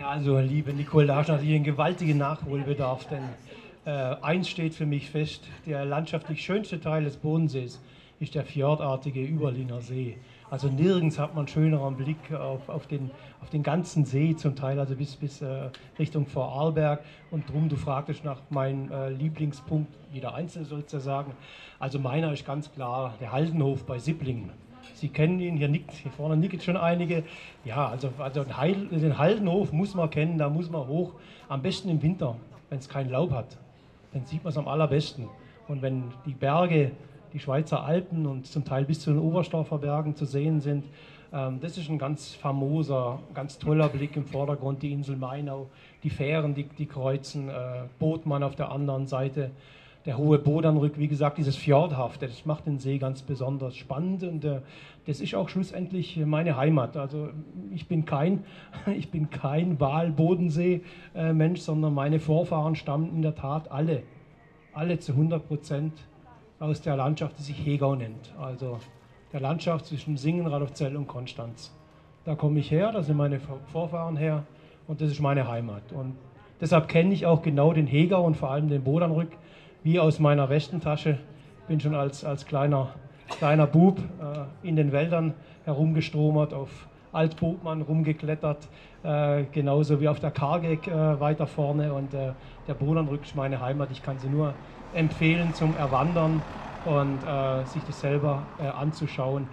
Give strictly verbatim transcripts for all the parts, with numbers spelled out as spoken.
Ja, also liebe Nicole, da hast du natürlich einen gewaltigen Nachholbedarf, denn äh, eins steht für mich fest: der landschaftlich schönste Teil des Bodensees ist der fjordartige Überliner See. Also nirgends hat man schöneren Blick auf, auf, den, auf den ganzen See, zum Teil also bis, bis äh, Richtung Vorarlberg. Und drum, du fragtest nach meinem äh, Lieblingspunkt, jeder Einzelne soll es ja sagen. Also meiner ist ganz klar der Haldenhof bei Sipplingen. Sie kennen ihn, hier nickt, hier vorne nicken schon einige. Ja, also, also den Haldenhof muss man kennen, da muss man hoch. Am besten im Winter, wenn es kein Laub hat. Dann sieht man es am allerbesten. Und wenn die Berge, die Schweizer Alpen und zum Teil bis zu den Oberstdorfer Bergen zu sehen sind, ähm, das ist ein ganz famoser, ganz toller Blick im Vordergrund. Die Insel Mainau, die Fähren, die, die kreuzen, äh, Bodmann auf der anderen Seite. Der hohe Bodernrück, wie gesagt, dieses Fjordhafte, das macht den See ganz besonders spannend und äh, das ist auch schlussendlich meine Heimat. Also ich bin kein, ich bin kein Waal-Bodensee-Mensch, sondern meine Vorfahren stammen in der Tat alle, alle zu hundert Prozent aus der Landschaft, die sich Hegau nennt. Also der Landschaft zwischen Singen, Radolfzell und Konstanz. Da komme ich her, da sind meine Vorfahren her und das ist meine Heimat. Und deshalb kenne ich auch genau den Hegau und vor allem den Bodernrück wie aus meiner Westentasche. Bin schon als, als kleiner, kleiner Bub äh, in den Wäldern herumgestromert, auf Altbodmann rumgeklettert, äh, genauso wie auf der Kargeck äh, weiter vorne. Und äh, der Bodernrück ist meine Heimat. Ich kann sie nur empfehlen zum Erwandern und äh, sich das selber äh, anzuschauen.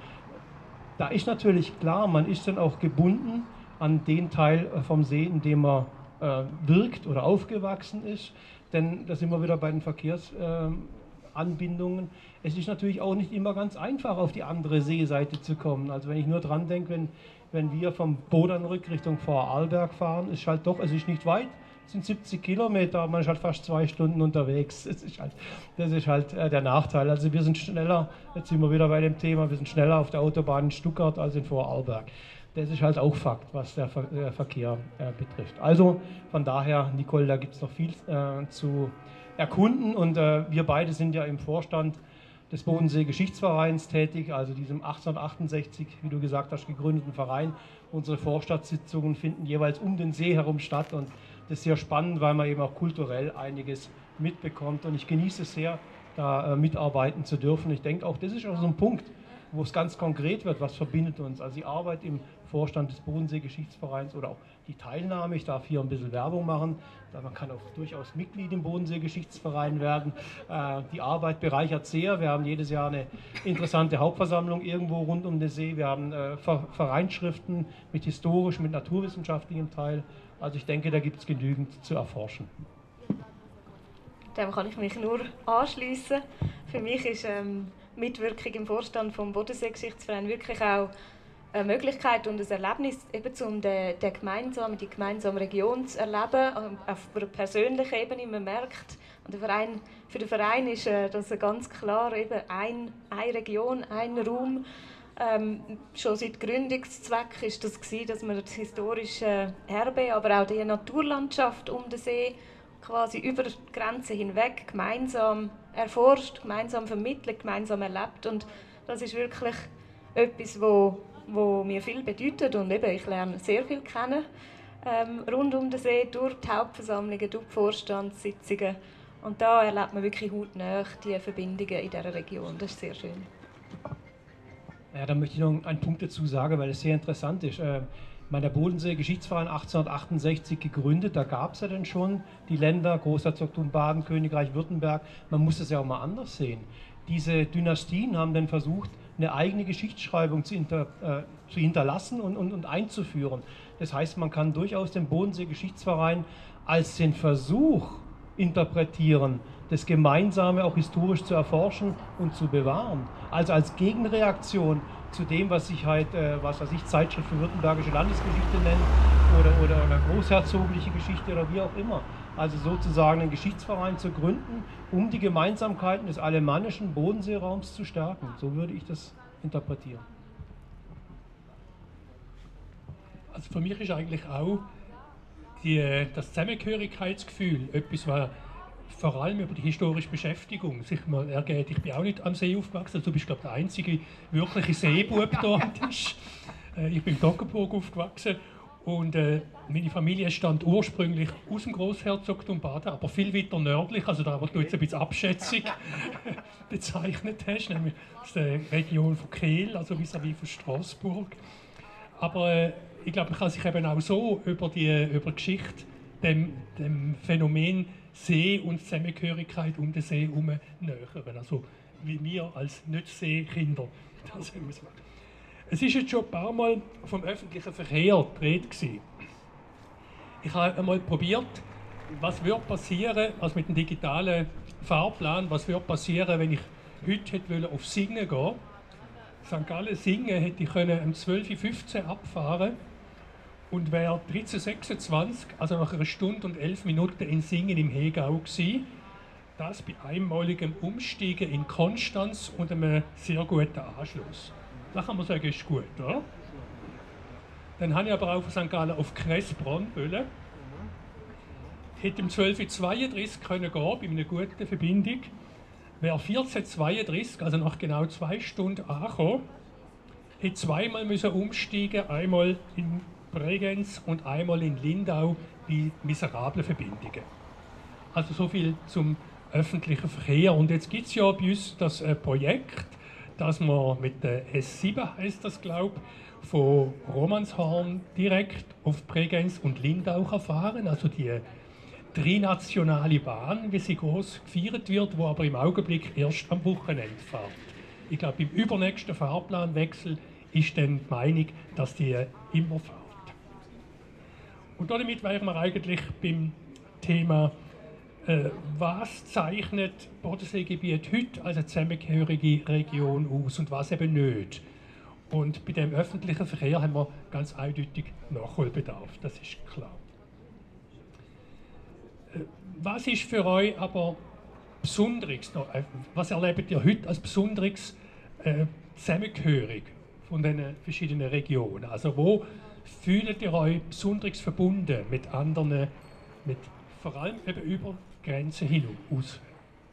Da ist natürlich klar, man ist dann auch gebunden an den Teil vom See, in dem man äh, wirkt oder aufgewachsen ist. Denn da sind wir wieder bei den Verkehrsanbindungen. Äh, es ist natürlich auch nicht immer ganz einfach, auf die andere Seeseite zu kommen. Also wenn ich nur dran denke, wenn, wenn wir vom Bodernrück Richtung Vorarlberg fahren, ist halt doch, es ist nicht weit, es sind siebzig Kilometer, aber man ist halt fast zwei Stunden unterwegs. Das ist halt, das ist halt äh, der Nachteil. Also wir sind schneller, jetzt sind wir wieder bei dem Thema, wir sind schneller auf der Autobahn in Stuttgart als in Vorarlberg. Das ist halt auch Fakt, was der Ver äh, Verkehr äh, betrifft. Also von daher, Nicole, da gibt es noch viel äh, zu erkunden und äh, wir beide sind ja im Vorstand des Bodensee-Geschichtsvereins tätig, also diesem achtzehnhundertachtundsechzig, wie du gesagt hast, gegründeten Verein. Unsere Vorstandssitzungen finden jeweils um den See herum statt und das ist sehr spannend, weil man eben auch kulturell einiges mitbekommt und ich genieße es sehr, da äh, mitarbeiten zu dürfen. Ich denke auch, das ist auch so ein Punkt, wo es ganz konkret wird, was verbindet uns. Also die Arbeit im Vorstand des Bodensee-Geschichtsvereins oder auch die Teilnahme, ich darf hier ein bisschen Werbung machen, man kann auch durchaus Mitglied im Bodensee-Geschichtsverein werden. Äh, die Arbeit bereichert sehr, wir haben jedes Jahr eine interessante Hauptversammlung irgendwo rund um den See, wir haben äh, Vereinsschriften mit historischem, mit naturwissenschaftlichem Teil, also ich denke, da gibt es genügend zu erforschen. Dem kann ich mich nur anschließen. Für mich ist ähm, Mitwirkung im Vorstand vom Bodensee-Geschichtsverein wirklich auch eine Möglichkeit und ein Erlebnis, eben um den, den gemeinsame, die gemeinsame Region zu erleben, auf einer persönlichen Ebene. Man merkt, und der Verein, für den Verein ist äh, das ganz klar eben ein, eine Region, ein Raum. Ähm, schon seit Gründungszweck ist das gewesen, dass man das historische Erbe, aber auch die Naturlandschaft um den See quasi über die Grenzen hinweg gemeinsam erforscht, gemeinsam vermittelt, gemeinsam erlebt. Und das ist wirklich etwas, wo, wo mir viel bedeutet. Und eben, ich lerne sehr viel kennen ähm, rund um den See, durch die Hauptversammlungen, durch die Vorstandssitzungen. Und da erlebt man wirklich hautnah die Verbindungen in dieser Region. Das ist sehr schön. Ja, da möchte ich noch einen Punkt dazu sagen, weil es sehr interessant ist. Äh, Der Bodensee-Geschichtsverein achtzehnhundertachtundsechzig gegründet, da gab es ja dann schon die Länder, Großherzogtum Baden, Königreich Württemberg. Man muss das ja auch mal anders sehen. Diese Dynastien haben dann versucht, eine eigene Geschichtsschreibung zu, hinter, äh, zu hinterlassen und, und, und einzuführen. Das heißt, man kann durchaus den Bodensee-Geschichtsverein als den Versuch interpretieren, das Gemeinsame auch historisch zu erforschen und zu bewahren. Also als Gegenreaktion zu dem, was sich halt, äh, was weiß ich, Zeitschrift für württembergische Landesgeschichte nennt oder, oder, oder großherzogliche Geschichte oder wie auch immer. Also sozusagen einen Geschichtsverein zu gründen, um die Gemeinsamkeiten des alemannischen Bodenseeraums zu stärken. So würde ich das interpretieren. Also für mich ist eigentlich auch die, das Zusammengehörigkeitsgefühl etwas, was vor allem über die historische Beschäftigung sich mal ergeht. Ich bin auch nicht am See aufgewachsen, also du bist, glaube ich, der einzige wirkliche Seebub dort ist. Ich bin in Toggenburg aufgewachsen Und äh, meine Familie stammt ursprünglich aus dem Großherzogtum Baden, aber viel weiter nördlich, also da, wo du jetzt ein bisschen abschätzig bezeichnet hast, nämlich aus der Region von Kehl, also vis-à-vis von Straßburg. Aber äh, ich glaube, man kann sich eben auch so über die, über die Geschichte dem, dem Phänomen See und Zusammengehörigkeit um den See herum nähern. Also wie wir als Nicht-See-Kinder das haben. Es ist jetzt schon ein paar Mal vom öffentlichen Verkehr die Rede gewesen. Ich habe einmal probiert, was würde passieren, also mit dem digitalen Fahrplan, was würde passieren, wenn ich heute hätte auf Singen gehen. Sankt Gallen Singen hätte ich können um zwölf Uhr fünfzehn abfahren und wäre dreizehn Uhr sechsundzwanzig, also nach einer Stunde und elf Minuten in Singen im Hegau gewesen. Das bei einmaligem Umsteigen in Konstanz und einem sehr guten Anschluss. Da kann man sagen, ist gut, oder? Dann habe ich aber auch von Sankt Gallen auf Kressbronn wollen. Hätte um zwölf Uhr zweiunddreißig können gehen, bei einer guten Verbindung. Wäre vierzehn Uhr zweiunddreißig, also nach genau zwei Stunden angekommen. Hätte zweimal müssen umsteigen, einmal in Bregenz und einmal in Lindau bei miserablen Verbindungen. Also so viel zum öffentlichen Verkehr. Und jetzt gibt es ja bei uns das äh, Projekt, dass man mit der S sieben, heißt das glaube ich, von Romanshorn direkt auf Bregenz und Lindau kann fahren. Also die trinationale Bahn, wie sie groß gefeiert wird, wo aber im Augenblick erst am Wochenende fährt. Ich glaube, im übernächsten Fahrplanwechsel ist dann die Meinung, dass die immer fährt. Und damit wären wir eigentlich beim Thema, äh, was zeichnet Bodenseegebiet heute als eine zusammengehörige Region aus und was eben nicht. Und bei dem öffentlichen Verkehr haben wir ganz eindeutig Nachholbedarf, das ist klar. Äh, was ist für euch aber Besonderes, äh, was erlebt ihr heute als Besonderes äh, zusammengehörig von den verschiedenen Regionen? Also wo fühlt ihr euch besonders verbunden mit anderen, mit, vor allem eben über Grenzen hinaus?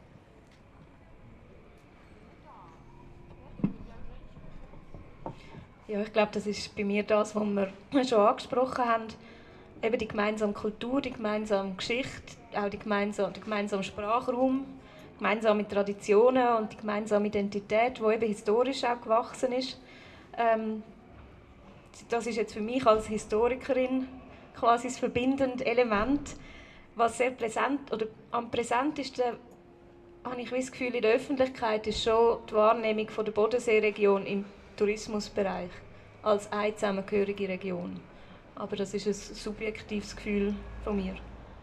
Ja, ich glaube, das ist bei mir das, was wir schon angesprochen haben. Eben die gemeinsame Kultur, die gemeinsame Geschichte, auch die gemeinsame, der gemeinsame Sprachraum, gemeinsame Traditionen und die gemeinsame Identität, die eben historisch auch gewachsen ist. Ähm, das ist jetzt für mich als Historikerin quasi das verbindende Element. Was sehr präsent oder am präsentesten habe ich das Gefühl in der Öffentlichkeit ist schon die Wahrnehmung von der Bodenseeregion im Tourismusbereich als eine zusammengehörige Region. Aber das ist ein subjektives Gefühl von mir.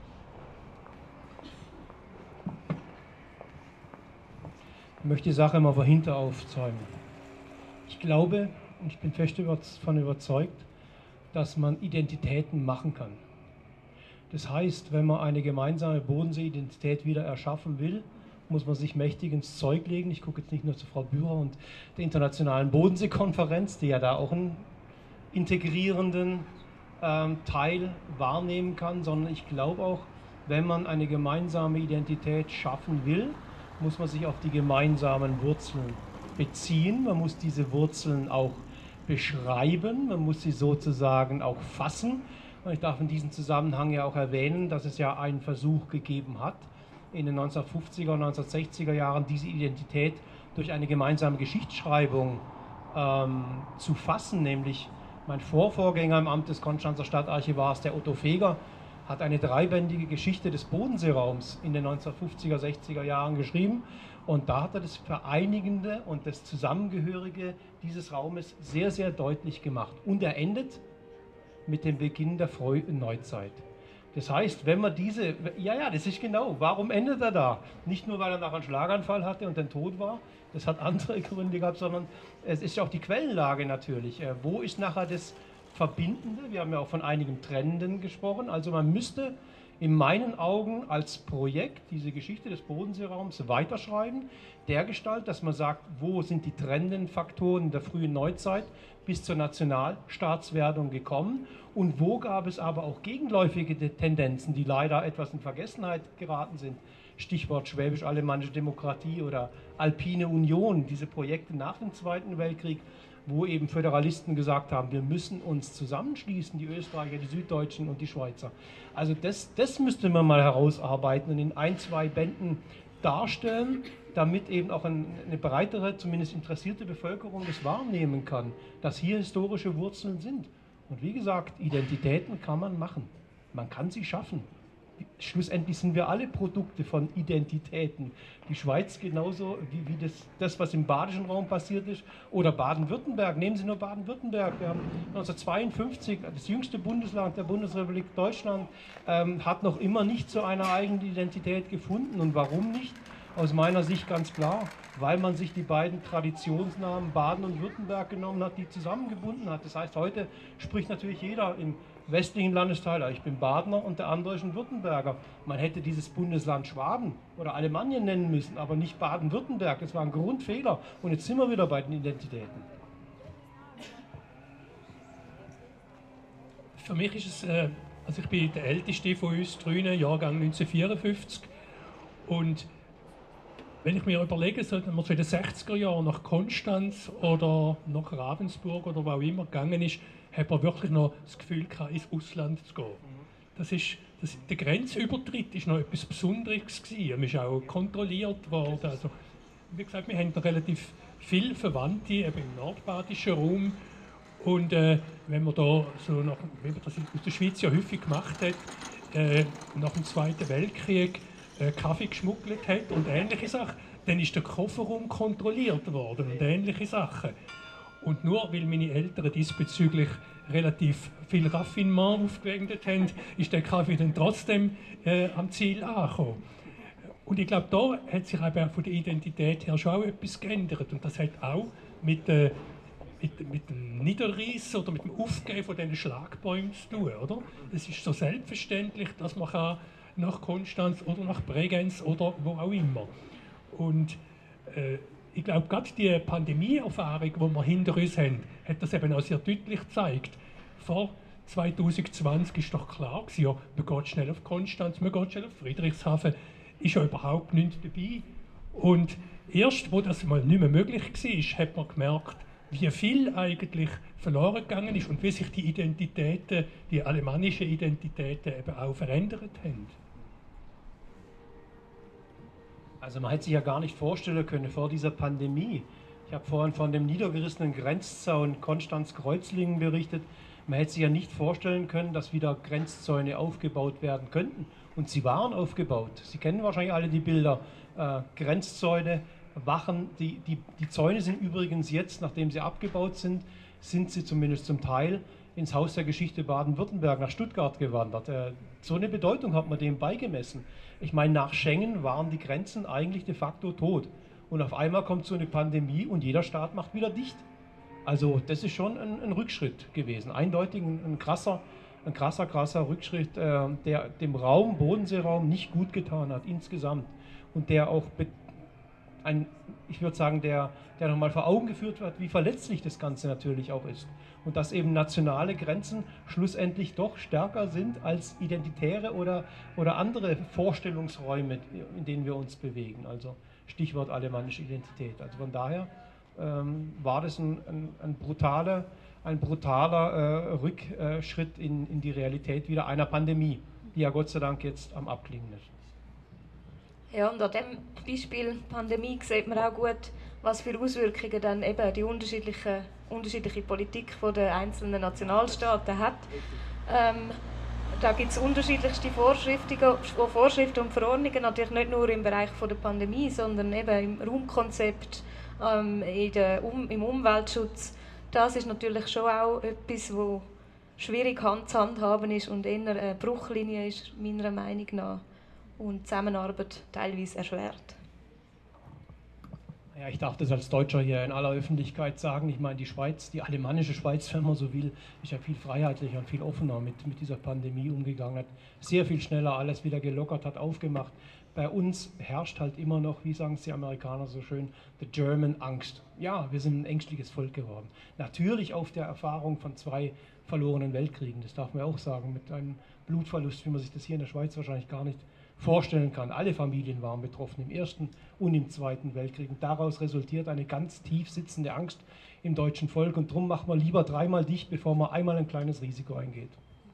Ich möchte die Sache mal von hinten aufzäumen. Ich glaube, und ich bin fest davon überzeugt, dass man Identitäten machen kann. Das heißt, wenn man eine gemeinsame Bodensee-Identität wieder erschaffen will, muss man sich mächtig ins Zeug legen. Ich gucke jetzt nicht nur zu Frau Bührer und der Internationalen Bodensee-Konferenz, die ja da auch einen integrierenden ähm, Teil wahrnehmen kann, sondern ich glaube auch, wenn man eine gemeinsame Identität schaffen will, muss man sich auf die gemeinsamen Wurzeln beziehen. Man muss diese Wurzeln auch beschreiben, man muss sie sozusagen auch fassen. Und ich darf in diesem Zusammenhang ja auch erwähnen, dass es ja einen Versuch gegeben hat, in den neunzehnhundertfünfziger und neunzehnhundertsechziger Jahren diese Identität durch eine gemeinsame Geschichtsschreibung ähm, zu fassen. Nämlich mein Vorvorgänger im Amt des Konstanzer Stadtarchivars, der Otto Feger, hat eine dreibändige Geschichte des Bodenseeraums in den neunzehnhundertfünfziger, sechziger Jahren geschrieben. Und da hat er das Vereinigende und das Zusammengehörige dieses Raumes sehr, sehr deutlich gemacht. Und er endet mit dem Beginn der frühen Neuzeit. Das heißt, wenn man diese, ja, ja, das ist genau, warum endet er da? Nicht nur, weil er nachher einen Schlaganfall hatte und dann tot war, das hat andere Gründe gehabt, sondern es ist ja auch die Quellenlage natürlich. Wo ist nachher das Verbindende? Wir haben ja auch von einigen Trennenden gesprochen. Also man müsste in meinen Augen als Projekt diese Geschichte des Bodenseeraums weiterschreiben, dergestalt, dass man sagt, wo sind die trennenden Faktoren der frühen Neuzeit bis zur Nationalstaatswerdung gekommen und wo gab es aber auch gegenläufige Tendenzen, die leider etwas in Vergessenheit geraten sind. Stichwort Schwäbisch-Alemannische Demokratie oder Alpine Union, diese Projekte nach dem Zweiten Weltkrieg wo eben Föderalisten gesagt haben, wir müssen uns zusammenschließen, die Österreicher, die Süddeutschen und die Schweizer. Also das, das müsste man mal herausarbeiten und in ein, zwei Bänden darstellen, damit eben auch ein, eine breitere, zumindest interessierte Bevölkerung das wahrnehmen kann, dass hier historische Wurzeln sind. Und wie gesagt, Identitäten kann man machen. Man kann sie schaffen. Schlussendlich sind wir alle Produkte von Identitäten. Die Schweiz genauso wie, wie das, das, was im badischen Raum passiert ist, oder Baden-Württemberg. Nehmen Sie nur Baden-Württemberg. Wir haben neunzehnhundertzweiundfünfzig, das jüngste Bundesland der Bundesrepublik Deutschland, ähm, hat noch immer nicht so eine eigene Identität gefunden. Und warum nicht? Aus meiner Sicht ganz klar, weil man sich die beiden Traditionsnamen Baden und Württemberg genommen hat, die zusammengebunden hat. Das heißt, heute spricht natürlich jeder im westlichen Landesteil, ich bin Badener und der andere ist ein Württemberger. Man hätte dieses Bundesland Schwaben oder Alemannien nennen müssen, aber nicht Baden-Württemberg. Das war ein Grundfehler. Und jetzt sind wir wieder bei den Identitäten. Für mich ist es, äh, also ich bin der älteste von uns drinnen, Jahrgang neunzehnhundertvierundfünfzig. Und wenn ich mir überlege, so, wenn man so in den sechziger Jahren nach Konstanz oder nach Ravensburg oder wo auch immer gegangen ist, hat man wirklich noch das Gefühl gehabt, ins Ausland zu gehen. Das ist, das, der Grenzübertritt war noch etwas Besonderes gewesen. Man ist auch kontrolliert worden. Also, wie gesagt, wir haben da relativ viele Verwandte eben im nordbadischen Raum. Und äh, wenn man da so nach, wie man das aus der Schweiz ja häufig gemacht hat, äh, nach dem Zweiten Weltkrieg äh, Kaffee geschmuggelt hat und ähnliche Sachen, dann ist der Kofferraum kontrolliert worden und ähnliche Sachen. Und nur weil meine Eltern diesbezüglich relativ viel Raffinement aufgewendet haben, ist der Kaffee dann trotzdem äh, am Ziel angekommen. Und ich glaube, da hat sich eben von der Identität her schon auch etwas geändert. Und das hat auch mit, äh, mit, mit dem Niederreißen oder mit dem Aufgeben von diesen Schlagbäumen zu tun. Oder? Es ist so selbstverständlich, dass man kann nach Konstanz oder nach Bregenz oder wo auch immer. Und äh, ich glaube, gerade die Pandemie-Erfahrung, die wir hinter uns haben, hat das eben auch sehr deutlich gezeigt. Vor zwanzig zwanzig war doch klar gewesen, ja, man geht schnell auf Konstanz, man geht schnell auf Friedrichshafen, ist ja überhaupt nichts dabei. Und erst, wo das mal nicht mehr möglich war, hat man gemerkt, wie viel eigentlich verloren gegangen ist und wie sich die Identitäten, die alemannischen Identitäten eben auch verändert haben. Also man hätte sich ja gar nicht vorstellen können vor dieser Pandemie. Ich habe vorhin von dem niedergerissenen Grenzzaun Konstanz-Kreuzlingen berichtet. Man hätte sich ja nicht vorstellen können, dass wieder Grenzzäune aufgebaut werden könnten. Und sie waren aufgebaut. Sie kennen wahrscheinlich alle die Bilder. Äh, Grenzzäune, Wachen. Die, die, die Zäune sind übrigens jetzt, nachdem sie abgebaut sind, sind sie zumindest zum Teil ins Haus der Geschichte Baden-Württemberg nach Stuttgart gewandert. Äh, so eine Bedeutung hat man dem beigemessen. Ich meine, nach Schengen waren die Grenzen eigentlich de facto tot. Und auf einmal kommt so eine Pandemie und jeder Staat macht wieder dicht. Also das ist schon ein, ein Rückschritt gewesen. Eindeutig ein, ein krasser, ein krasser, krasser Rückschritt, äh, der dem Raum, Bodenseeraum nicht gut getan hat insgesamt. Und der auch, ein, ich würde sagen, der, der nochmal vor Augen geführt hat, wie verletzlich das Ganze natürlich auch ist. Und dass eben nationale Grenzen schlussendlich doch stärker sind als identitäre oder, oder andere Vorstellungsräume, in denen wir uns bewegen. Also Stichwort alemannische Identität. Also von daher ähm, war das ein, ein, ein brutaler, ein brutaler äh, Rückschritt in, in die Realität wieder einer Pandemie, die ja Gott sei Dank jetzt am Abklingen ist. Ja, und an dem Beispiel Pandemie sieht man auch gut, was für Auswirkungen dann eben die unterschiedliche, unterschiedliche Politik der einzelnen Nationalstaaten hat. Ähm, da gibt es unterschiedlichste Vorschriften, Vorschriften und Verordnungen, natürlich nicht nur im Bereich von der Pandemie, sondern eben im Raumkonzept, ähm, in der um, im Umweltschutz. Das ist natürlich schon auch etwas, wo schwierig Hand zu handhaben ist und eher eine Bruchlinie ist, meiner Meinung nach, und die Zusammenarbeit teilweise erschwert. Ja, ich darf das als Deutscher hier in aller Öffentlichkeit sagen. Ich meine, die Schweiz, die alemannische Schweiz, wenn man so will, ist ja viel freiheitlicher und viel offener mit, mit dieser Pandemie umgegangen, hat sehr viel schneller alles wieder gelockert, hat aufgemacht. Bei uns herrscht halt immer noch, wie sagen es die Amerikaner so schön, the German Angst. Ja, wir sind ein ängstliches Volk geworden. Natürlich auf der Erfahrung von zwei verlorenen Weltkriegen, das darf man auch sagen, mit einem Blutverlust, wie man sich das hier in der Schweiz wahrscheinlich gar nicht vorstellen kann. Alle Familien waren betroffen im Ersten und im Zweiten Weltkrieg. Und daraus resultiert eine ganz tief sitzende Angst im deutschen Volk. Und darum macht man lieber dreimal dicht, bevor man einmal ein kleines Risiko eingeht.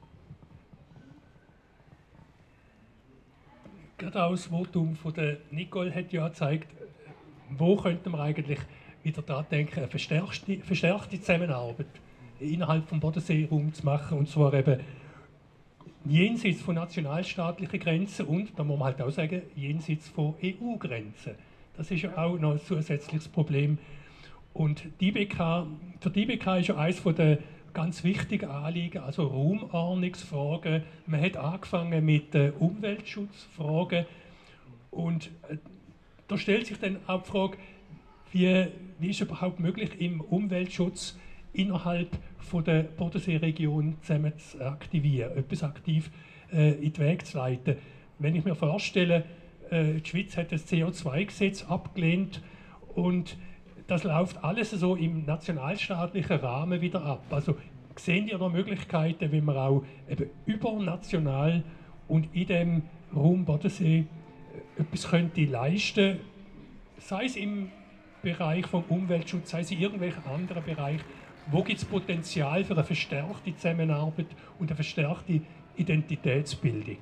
Gerade auch das Votum von der Nicole hat ja gezeigt, wo könnte man eigentlich wieder daran denken, eine verstärkte, verstärkte Zusammenarbeit innerhalb des Bodenseeraums zu machen, und zwar eben jenseits von nationalstaatlichen Grenzen und, da muss man halt auch sagen, jenseits von E U-Grenzen. Das ist ja auch noch ein zusätzliches Problem. Und die I B K, für die I B K ist ja eines der ganz wichtigen Anliegen, also Raumordnungsfragen. Man hat angefangen mit äh, Umweltschutzfragen und äh, da stellt sich dann auch die Frage, wie, wie ist es überhaupt möglich, im Umweltschutz innerhalb von der Bodenseeregion zusammen zu aktivieren, etwas aktiv äh, in den Weg zu leiten. Wenn ich mir vorstelle, äh, die Schweiz hat das C O zwei Gesetz abgelehnt und das läuft alles so im nationalstaatlichen Rahmen wieder ab. Also sehen ihr noch Möglichkeiten, wie man auch eben übernational und in dem Raum Bodensee etwas könnte leisten, sei es im Bereich vom Umweltschutz, sei es in irgendwelchen anderen Bereichen. Wo gibt es Potenzial für eine verstärkte Zusammenarbeit und eine verstärkte Identitätsbildung?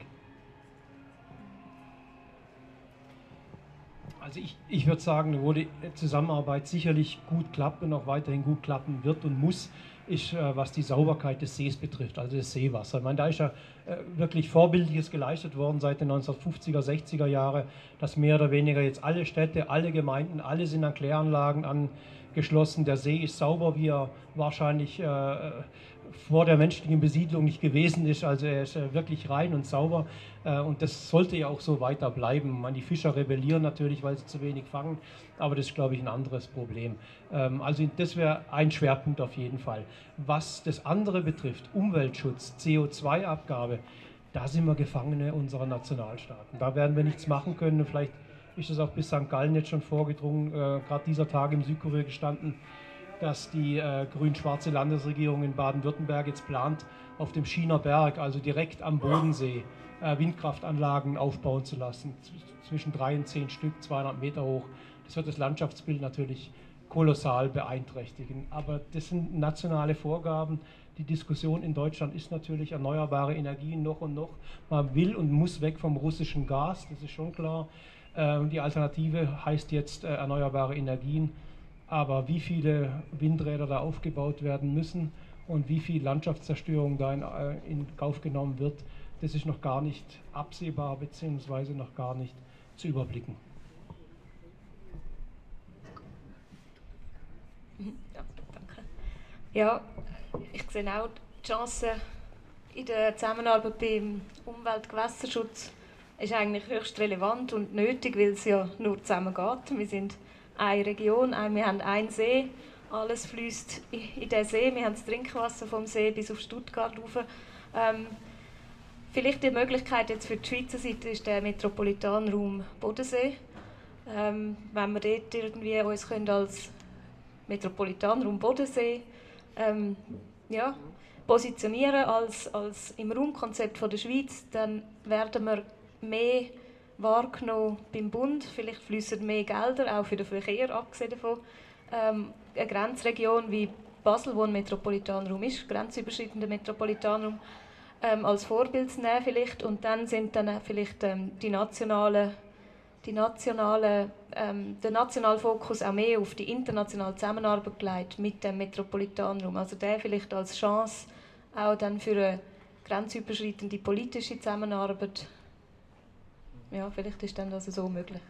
Also ich, ich würde sagen, wo die Zusammenarbeit sicherlich gut klappt und auch weiterhin gut klappen wird und muss, ist, äh, was die Sauberkeit des Sees betrifft, also des Seewassers. Ich meine, da ist ja äh, wirklich Vorbildliches geleistet worden seit den neunzehnhundertfünfziger, sechziger Jahren, dass mehr oder weniger jetzt alle Städte, alle Gemeinden, alle sind an Kläranlagen angeschlossen. Der See ist sauber, wie er wahrscheinlich äh, vor der menschlichen Besiedlung nicht gewesen ist. Also er ist äh, wirklich rein und sauber äh, und das sollte ja auch so weiter bleiben. Man, die Fischer rebellieren natürlich, weil sie zu wenig fangen, aber das ist, glaube ich, ein anderes Problem. Ähm, also das wäre ein Schwerpunkt auf jeden Fall. Was das andere betrifft, Umweltschutz, C O zwei Abgabe, da sind wir Gefangene unserer Nationalstaaten. Da werden wir nichts machen können. Vielleicht ist es auch bis Sankt Gallen jetzt schon vorgedrungen, äh, gerade dieser Tag im Südkurier gestanden, dass die äh, grün-schwarze Landesregierung in Baden-Württemberg jetzt plant, auf dem Schiener Berg, also direkt am Bodensee, äh, Windkraftanlagen aufbauen zu lassen, zwischen drei und zehn Stück, zweihundert Meter hoch. Das wird das Landschaftsbild natürlich kolossal beeinträchtigen. Aber das sind nationale Vorgaben. Die Diskussion in Deutschland ist natürlich erneuerbare Energien noch und noch. Man will und muss weg vom russischen Gas, das ist schon klar. Äh, die Alternative heißt jetzt äh, erneuerbare Energien. Aber wie viele Windräder da aufgebaut werden müssen und wie viel Landschaftszerstörung da in, äh, in Kauf genommen wird, das ist noch gar nicht absehbar bzw. noch gar nicht zu überblicken. Ja, danke. Ja, ich sehe auch die Chancen in der Zusammenarbeit beim Umwelt-Gewässerschutz ist eigentlich höchst relevant und nötig, weil es ja nur zusammen geht. Wir sind eine Region, wir haben einen See, alles fließt in den See, wir haben das Trinkwasser vom See bis auf Stuttgart rauf. Ähm, vielleicht die Möglichkeit jetzt für die Schweizer Seite ist der Metropolitanraum Bodensee. Ähm, wenn wir dort irgendwie uns können als Metropolitanraum Bodensee ähm, ja, positionieren als, als im Raumkonzept von der Schweiz, dann werden wir mehr wahrgenommen beim Bund. Vielleicht fließen mehr Gelder, auch für den Verkehr, abgesehen davon. Ähm, eine Grenzregion wie Basel, wo ein Metropolitanraum ist, grenzüberschreitender Metropolitanraum, ähm, als Vorbild zu nehmen vielleicht. Und dann sind dann vielleicht ähm, die nationalen, die nationale, ähm, der nationale Fokus auch mehr auf die internationale Zusammenarbeit gelegt mit dem Metropolitanraum. Also der vielleicht als Chance auch dann für eine grenzüberschreitende politische Zusammenarbeit. Ja, vielleicht ist dann das so möglich.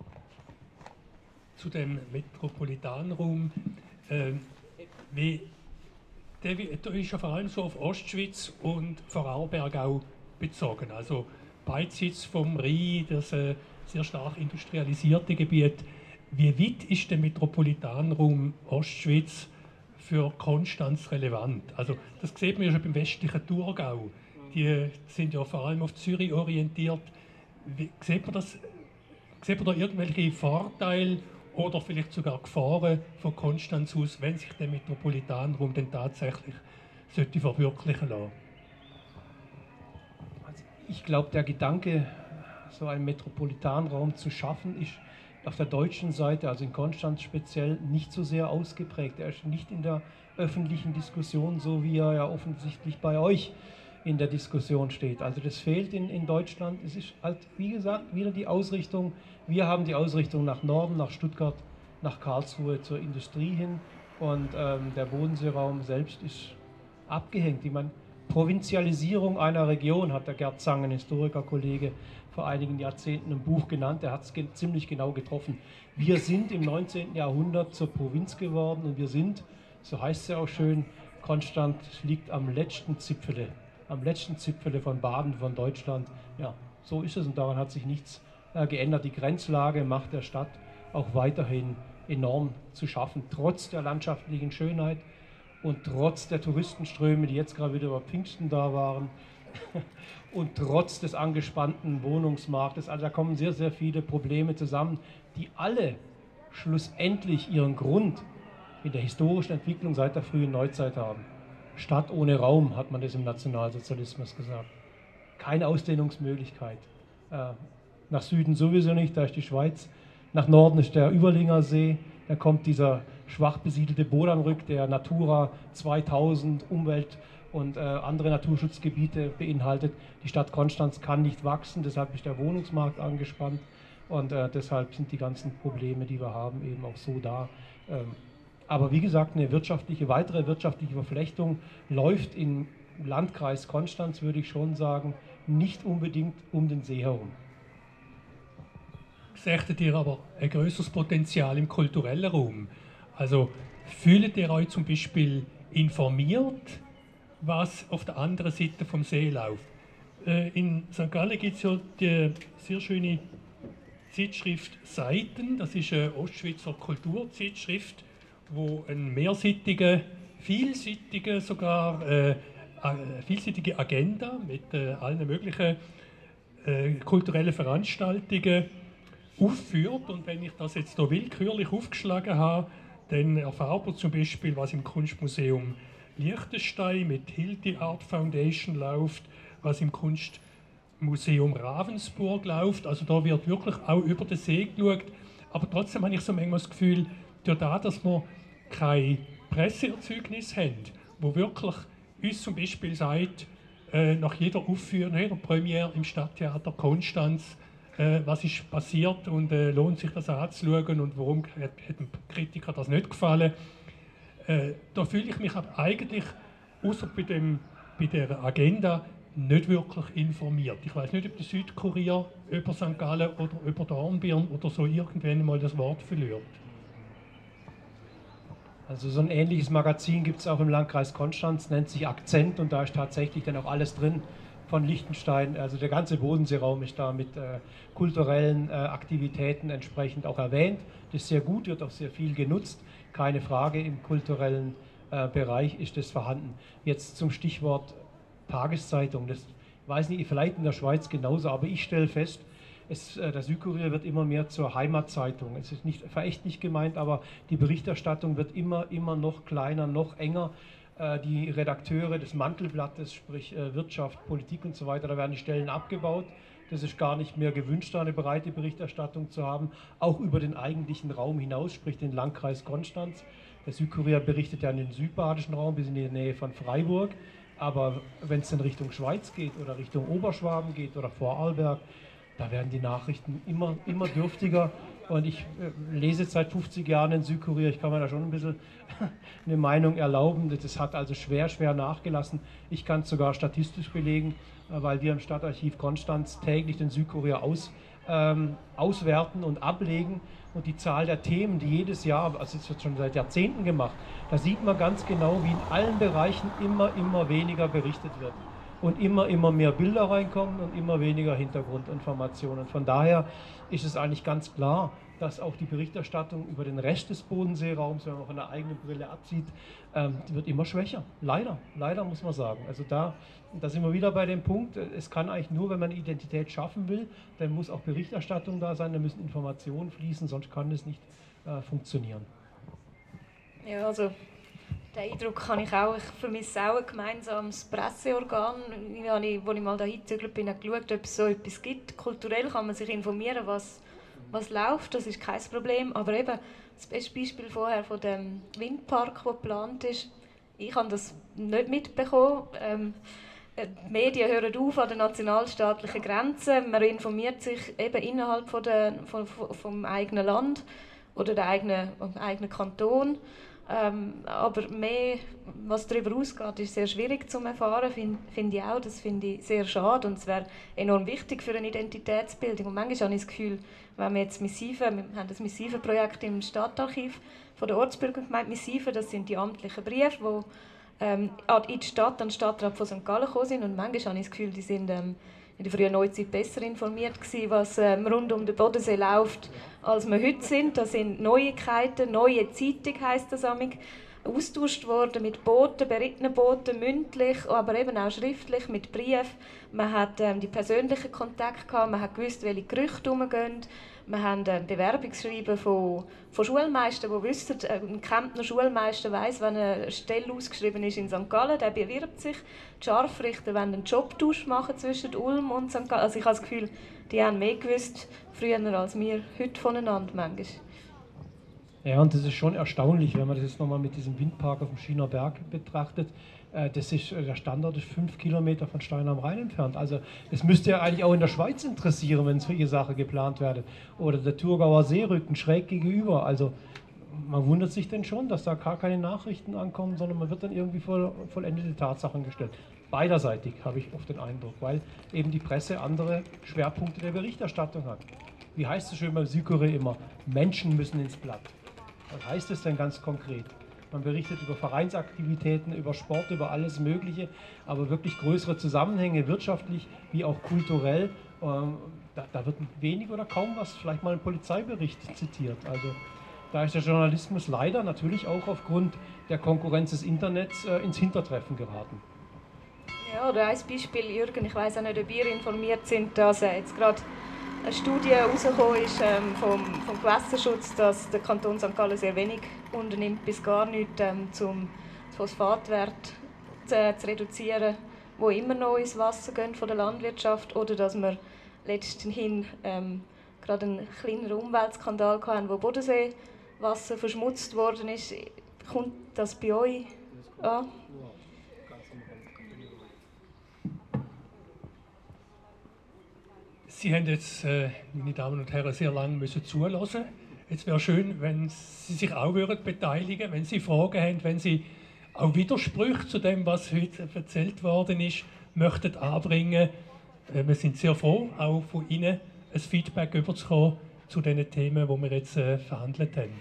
Zu dem Metropolitanraum, äh, wie, der, der ist ja vor allem so auf Ostschweiz und Vorarlberg auch bezogen. Also beidseits vom Rhein, das äh, sehr stark industrialisierte Gebiet. Wie weit ist der Metropolitanraum Ostschweiz für Konstanz relevant? Also das sieht man ja schon beim westlichen Thurgau. Die sind ja vor allem auf Zürich orientiert. Wie, sieht man das, sieht man da irgendwelche Vorteile oder vielleicht sogar Gefahren von Konstanz aus, wenn sich der Metropolitanraum denn tatsächlich sollte verwirklichen lassen? Also ich glaube, der Gedanke so einen Metropolitanraum zu schaffen, ist auf der deutschen Seite, also in Konstanz speziell, nicht so sehr ausgeprägt. Er ist nicht in der öffentlichen Diskussion, so wie er ja offensichtlich bei euch in der Diskussion steht. Also das fehlt in, in Deutschland. Es ist halt, wie gesagt, wieder die Ausrichtung. Wir haben die Ausrichtung nach Norden, nach Stuttgart, nach Karlsruhe, zur Industrie hin. Und ähm, der Bodenseeraum selbst ist abgehängt. Ich meine, Provinzialisierung einer Region, hat der Gerd Zangen, Historikerkollege, vor einigen Jahrzehnten ein Buch genannt. Der hat es ge- ziemlich genau getroffen. Wir sind im neunzehnten Jahrhundert zur Provinz geworden und wir sind, so heißt es ja auch schön, Konstanz liegt am letzten Zipfele, am letzten Zipfele von Baden, von Deutschland. Ja, so ist es und daran hat sich nichts äh, geändert. Die Grenzlage macht der Stadt auch weiterhin enorm zu schaffen, trotz der landschaftlichen Schönheit und trotz der Touristenströme, die jetzt gerade wieder über Pfingsten da waren und trotz des angespannten Wohnungsmarktes. Also da kommen sehr, sehr viele Probleme zusammen, die alle schlussendlich ihren Grund in der historischen Entwicklung seit der frühen Neuzeit haben. Stadt ohne Raum, hat man das im Nationalsozialismus gesagt. Keine Ausdehnungsmöglichkeit. Äh, nach Süden sowieso nicht, da ist die Schweiz. Nach Norden ist der Überlinger See. Dann kommt dieser schwach besiedelte Bodernrück, der Natura zweitausend, Umwelt und äh, andere Naturschutzgebiete beinhaltet. Die Stadt Konstanz kann nicht wachsen, deshalb ist der Wohnungsmarkt angespannt. Und äh, deshalb sind die ganzen Probleme, die wir haben, eben auch so da. Ähm, aber wie gesagt, eine wirtschaftliche, weitere wirtschaftliche Verflechtung läuft im Landkreis Konstanz, würde ich schon sagen, nicht unbedingt um den See herum. Seht ihr aber ein größeres Potenzial im kulturellen Raum? Also fühlt ihr euch zum Beispiel informiert, was auf der anderen Seite vom See läuft? Äh, in Sankt Gallen gibt es ja die sehr schöne Zeitschrift Seiten. Das ist eine Ostschweizer Kulturzeitschrift, wo eine mehrseitige, vielseitige sogar äh, vielseitige Agenda mit äh, allen möglichen äh, kulturellen Veranstaltungen aufführt. Und wenn ich das jetzt hier willkürlich aufgeschlagen habe, dann erfahrt man zum Beispiel, was im Kunstmuseum Liechtenstein mit Hilti Art Foundation läuft, was im Kunstmuseum Ravensburg läuft. Also da wird wirklich auch über den See geschaut. Aber trotzdem habe ich so manchmal das Gefühl, durch das, dass wir kein Presseerzeugnis haben, wo wirklich uns zum Beispiel sagt, äh, nach jeder Aufführung, jeder Premiere im Stadttheater Konstanz, äh, was ist passiert und äh, lohnt sich das anzuschauen und warum hat, hat dem Kritiker das nicht gefallen. Äh, da fühle ich mich aber eigentlich, außer bei, dem, bei der Agenda, nicht wirklich informiert. Ich weiß nicht, ob der Südkurier über Sankt Gallen oder über Dornbirn oder so irgendwann mal das Wort verliert. Also so ein ähnliches Magazin gibt es auch im Landkreis Konstanz, nennt sich Akzent und da ist tatsächlich dann auch alles drin von Liechtenstein. Also der ganze Bodenseeraum ist da mit äh, kulturellen äh, Aktivitäten entsprechend auch erwähnt. Das ist sehr gut, wird auch sehr viel genutzt. Keine Frage, im kulturellen äh, Bereich ist das vorhanden. Jetzt zum Stichwort Tageszeitung. Das weiß nicht, vielleicht in der Schweiz genauso, aber ich stelle fest, Es, äh, der Südkurier wird immer mehr zur Heimatzeitung. Es ist nicht verächtlich gemeint, aber die Berichterstattung wird immer, immer noch kleiner, noch enger. Äh, die Redakteure des Mantelblattes, sprich äh, Wirtschaft, Politik und so weiter, da werden die Stellen abgebaut. Das ist gar nicht mehr gewünscht, da eine breite Berichterstattung zu haben, auch über den eigentlichen Raum hinaus, sprich den Landkreis Konstanz. Der Südkurier berichtet ja in den südbadischen Raum bis in die Nähe von Freiburg. Aber wenn es dann Richtung Schweiz geht oder Richtung Oberschwaben geht oder Vorarlberg, da werden die Nachrichten immer, immer dürftiger. Und ich äh, lese seit fünfzig Jahren den Südkurier, ich kann mir da schon ein bisschen eine Meinung erlauben. Das hat also schwer, schwer nachgelassen. Ich kann es sogar statistisch belegen, äh, weil wir im Stadtarchiv Konstanz täglich den Südkurier aus, ähm, auswerten und ablegen. Und die Zahl der Themen, die jedes Jahr, also es wird schon seit Jahrzehnten gemacht, da sieht man ganz genau, wie in allen Bereichen immer, immer weniger berichtet wird. Und immer, immer mehr Bilder reinkommen und immer weniger Hintergrundinformationen. Von daher ist es eigentlich ganz klar, dass auch die Berichterstattung über den Rest des Bodenseeraums, wenn man von der eigenen Brille absieht, ähm, wird immer schwächer. Leider, leider muss man sagen. Also da, da sind wir wieder bei dem Punkt, es kann eigentlich nur, wenn man eine Identität schaffen will, dann muss auch Berichterstattung da sein, da müssen Informationen fließen, sonst kann es nicht äh, funktionieren. Ja, also Den Eindruck habe ich auch. Ich vermisse auch ein gemeinsames Presseorgan. Als ich, als ich mal dahin gezügelt bin, habe ich geschaut, ob es so etwas gibt. Kulturell kann man sich informieren, was, was läuft, das ist kein Problem. Aber eben, das beste Beispiel vorher von dem Windpark, der geplant ist, ich habe das nicht mitbekommen. Ähm, die Medien hören auf an den nationalstaatlichen Grenzen. Man informiert sich eben innerhalb von der, von, von, vom eigenen Land oder der eigenen, vom eigenen Kanton. Ähm, aber mehr, was darüber ausgeht, ist sehr schwierig zu erfahren, finde find ich auch. Das finde ich sehr schade und es wäre enorm wichtig für eine Identitätsbildung. Und manchmal habe ich das Gefühl, wenn wir jetzt Missive, wir haben das Missive-Projekt im Stadtarchiv von der Ortsbürgergemeinde Missive, das sind die amtlichen Briefe, die ähm, in die Stadt, an den Stadtrat von Sankt Gallen gekommen sind. Und manchmal habe ich das Gefühl, die sind ähm, in der frühen Neuzeit besser informiert gewesen, was ähm, rund um den Bodensee läuft, als wir heute sind. Da sind Neuigkeiten, neue Zeitung heisst das amig, austauscht worden mit Boten, berittenen Boten, mündlich, aber eben auch schriftlich mit Briefen. Man hat ähm, die persönlichen Kontakte gehabt, man hat gewusst, welche Gerüchte herumgehen. Wir haben ein Bewerbungsschreiben von, von Schulmeistern, die wissen, ein Kemptner Schulmeister weiss, wenn eine Stelle ausgeschrieben ist in Sankt Gallen, der bewirbt sich. Die Scharfrichter wollen einen Jobtausch machen zwischen Ulm und Sankt Gallen. Also ich habe das Gefühl, die haben mehr gewusst früher als wir heute voneinander manchmal. Ja, und das ist schon erstaunlich, wenn man das jetzt nochmal mit diesem Windpark auf dem Schiener Berg betrachtet. Das ist, der Standort ist fünf Kilometer von Stein am Rhein entfernt. Also es müsste ja eigentlich auch in der Schweiz interessieren, wenn solche Sachen geplant werden. Oder der Thurgauer Seerücken schräg gegenüber. Also man wundert sich denn schon, dass da gar keine Nachrichten ankommen, sondern man wird dann irgendwie vor vollendete Tatsachen gestellt. Beiderseitig habe ich oft den Eindruck, weil eben die Presse andere Schwerpunkte der Berichterstattung hat. Wie heißt es schön beim Südkorea immer? Menschen müssen ins Blatt. Was heißt es denn ganz konkret? Man berichtet über Vereinsaktivitäten, über Sport, über alles Mögliche, aber wirklich größere Zusammenhänge, wirtschaftlich wie auch kulturell, ähm, da, da wird wenig oder kaum was, vielleicht mal ein Polizeibericht zitiert. Also da ist der Journalismus leider natürlich auch aufgrund der Konkurrenz des Internets äh, ins Hintertreffen geraten. Ja, oder ein Beispiel, Jürgen, ich weiss auch nicht, ob ihr informiert sind, dass äh, jetzt gerade eine Studie herausgekommen ist ähm, vom, vom Gewässerschutz, dass der Kanton Sankt Gallen sehr wenig unternimmt, bis gar nichts, ähm, um den Phosphatwert zu, äh, zu reduzieren, wo immer noch ins Wasser gehen von der Landwirtschaft, oder dass wir letztendlich ähm, gerade einen kleineren Umweltskandal hatten, wo Bodenseewasser verschmutzt worden ist. Kommt das bei euch an? Sie haben jetzt, äh, meine Damen und Herren, sehr lange müssen zulassen. Jetzt wäre schön, wenn Sie sich auch würden beteiligen, wenn Sie Fragen haben, wenn Sie auch Widersprüche zu dem, was heute erzählt worden ist, möchten anbringen. Äh, wir sind sehr froh, auch von Ihnen ein Feedback überzukommen zu den Themen, die wir jetzt äh, verhandelt haben.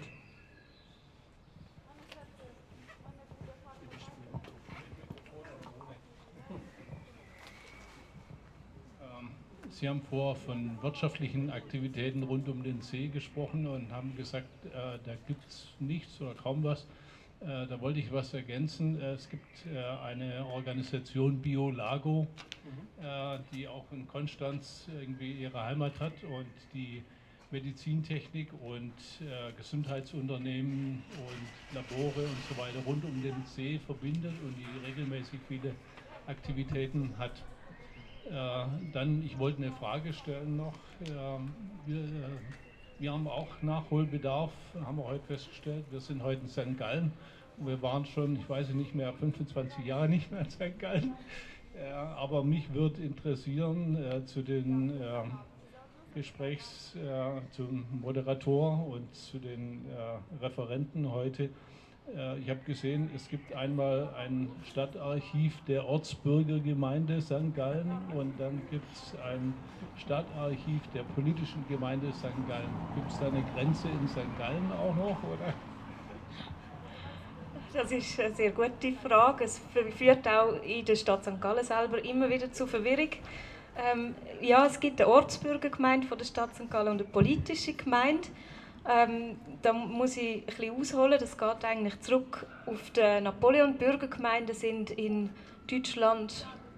Sie haben vorher von wirtschaftlichen Aktivitäten rund um den See gesprochen und haben gesagt, äh, da gibt es nichts oder kaum was. Äh, da wollte ich was ergänzen. Äh, es gibt äh, eine Organisation Biolago, äh, die auch in Konstanz irgendwie ihre Heimat hat und die Medizintechnik und äh, Gesundheitsunternehmen und Labore und so weiter rund um den See verbindet und die regelmäßig viele Aktivitäten hat. Äh, dann, ich wollte eine Frage stellen noch. Äh, wir, äh, wir haben auch Nachholbedarf, haben wir heute festgestellt. Wir sind heute in Sankt Gallen und wir waren schon, ich weiß nicht mehr, fünfundzwanzig Jahre nicht mehr in Sankt Gallen. Äh, aber mich würde interessieren äh, zu den äh, Gesprächs, äh, zum Moderator und zu den äh, Referenten heute. Ich habe gesehen, es gibt einmal ein Stadtarchiv der Ortsbürgergemeinde Sankt Gallen und dann gibt es ein Stadtarchiv der politischen Gemeinde Sankt Gallen. Gibt es da eine Grenze in Sankt Gallen auch noch, oder? Das ist eine sehr gute Frage. Es führt auch in der Stadt Sankt Gallen selber immer wieder zu Verwirrung. Ähm, ja, es gibt eine Ortsbürgergemeinde von der Stadt Sankt Gallen und eine politische Gemeinde. Ähm, da muss ich ein bisschen ausholen. Das geht eigentlich zurück auf die Napoleon-Bürgergemeinden sind in Deutschland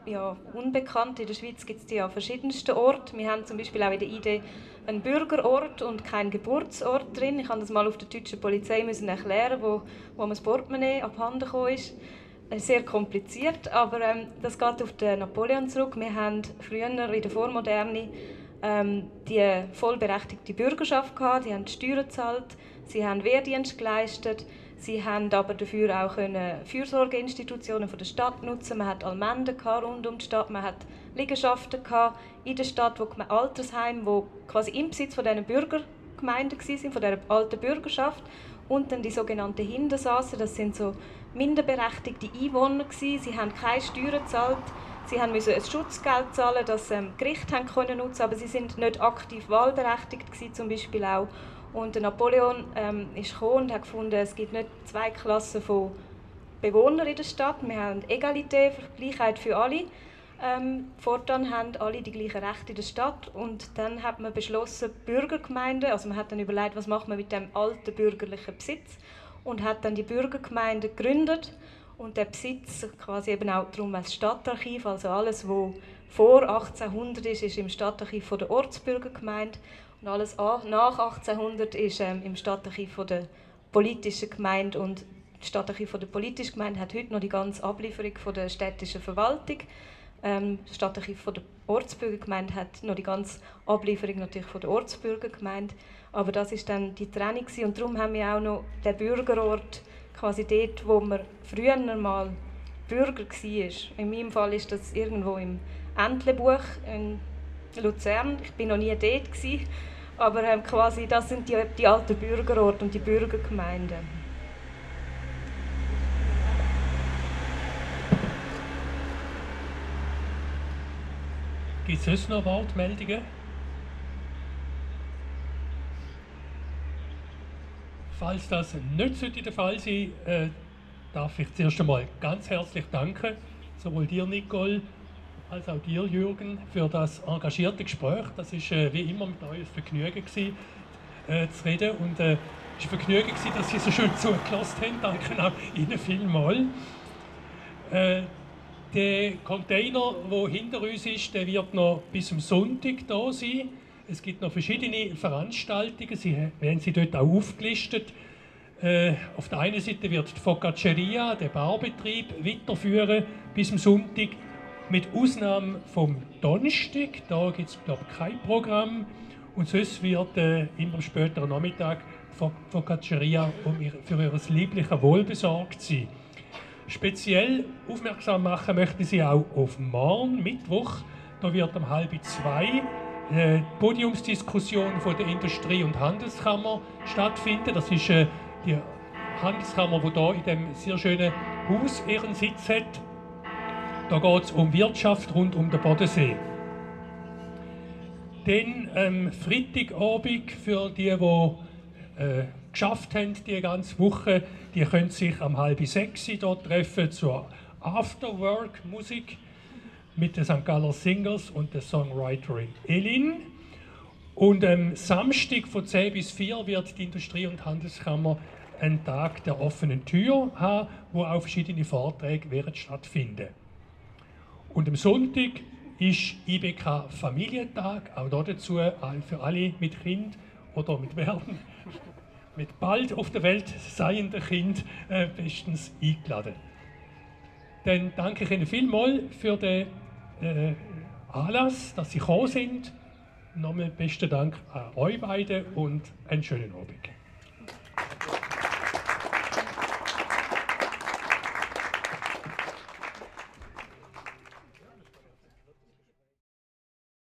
ja, unbekannt. In der Schweiz gibt es die an verschiedensten Orten. Wir haben zum Beispiel auch in der I D einen Bürgerort und keinen Geburtsort drin. Ich musste das mal auf der deutschen Polizei müssen erklären, wo, wo mir das Portemonnaie abhanden gekommen ist. Sehr kompliziert, aber ähm, das geht auf den Napoleon zurück. Wir haben früher in der Vormoderne ähm, die vollberechtigte Bürgerschaft gehabt, die haben die Steuern gezahlt, sie haben Wehrdienst geleistet, sie haben aber dafür auch können Fürsorgeinstitutionen von der Stadt nutzen. Man hat Allmenden rund um die Stadt, man hat Liegenschaften in der Stadt, wo Altersheime, wo quasi im Besitz von diesen Bürgergemeinden waren, von dieser alten Bürgerschaft. Und dann die sogenannten Hintersassen, das sind so minderberechtigte Einwohner gewesen. Sie haben keine Steuern gezahlt, sie haben müssen ein Schutzgeld zahlen, das ähm, Gericht haben können nutzen, aber sie sind nicht aktiv wahlberechtigt gewesen, zum Beispiel auch. Und der Napoleon ähm, ist gekommen und hat gefunden, es gibt nicht zwei Klassen von Bewohnern in der Stadt. Wir haben Egalität, Gleichheit für alle. Ähm, fortan haben alle die gleichen Rechte in der Stadt und dann hat man beschlossen, Bürgergemeinden, also man hat dann überlegt, was macht man mit dem alten bürgerlichen Besitz und hat dann die Bürgergemeinden gegründet und der Besitz quasi eben auch darum als Stadtarchiv, also alles, was vor achtzehnhundert ist, ist im Stadtarchiv von der Ortsbürgergemeinde und alles nach achtzehnhundert ist ähm, im Stadtarchiv von der politischen Gemeinde und das Stadtarchiv von der politischen Gemeinde hat heute noch die ganze Ablieferung von der städtischen Verwaltung. Ähm, das Stadtarchiv von der Ortsbürgergemeinde hat noch die ganze Ablieferung natürlich von der Ortsbürgergemeinde. Aber das ist dann die Trennung gewesen. Und darum haben wir auch noch den Bürgerort quasi dort, wo man früher mal Bürger war. In meinem Fall ist das irgendwo im Entlebuch in Luzern. Ich bin noch nie dort gewesen, aber ähm, quasi das sind die, die alten Bürgerorte und die Bürgergemeinden. Gibt es sonst noch Wortmeldungen? Falls das nicht der Fall sein sollte, äh, darf ich zuerst einmal ganz herzlich danken, sowohl dir, Nicole, als auch dir, Jürgen, für das engagierte Gespräch. Das war äh, wie immer mit euch ein Vergnügen gewesen, äh, zu reden. Und äh, es war ein Vergnügen gewesen, dass Sie so schön zugelassen haben. Danke auch Ihnen vielmals. Äh, Der Container, der hinter uns ist, der wird noch bis zum Sonntag da sein. Es gibt noch verschiedene Veranstaltungen, sie werden sie dort auch aufgelistet. Äh, auf der einen Seite wird die Focacceria, der Barbetrieb, weiterführen bis zum Sonntag. Mit Ausnahme vom Donnerstag, da gibt es glaube ich kein Programm. Und sonst wird äh, immer am späteren Nachmittag die Focacceria um ihr, für ihr liebliches Wohl besorgt sein. Speziell aufmerksam machen möchte ich Sie auch auf morgen, Mittwoch. Da wird um halb zwei äh, die Podiumsdiskussion von der Industrie- und Handelskammer stattfinden. Das ist äh, die Handelskammer, die hier in diesem sehr schönen Haus ihren Sitz hat. Da geht es um Wirtschaft rund um den Bodensee. Dann ähm, Freitagabend für die, die äh, geschafft haben die ganze Woche, die können sich am halb sechs dort treffen zur Afterwork-Musik mit den Sankt Galler Singers und der Songwriterin Elin. Und am Samstag von zehn bis vier wird die Industrie- und Handelskammer einen Tag der offenen Tür haben, wo auch verschiedene Vorträge werden stattfinden. Und am Sonntag ist I B K Familientag, auch dazu für alle mit Kind oder mit werden, mit bald auf der Welt seienden Kind äh, bestens eingeladen. Dann danke ich Ihnen vielmals für den äh, Anlass, dass Sie gekommen sind. Nochmal besten Dank an euch beide und einen schönen Abend.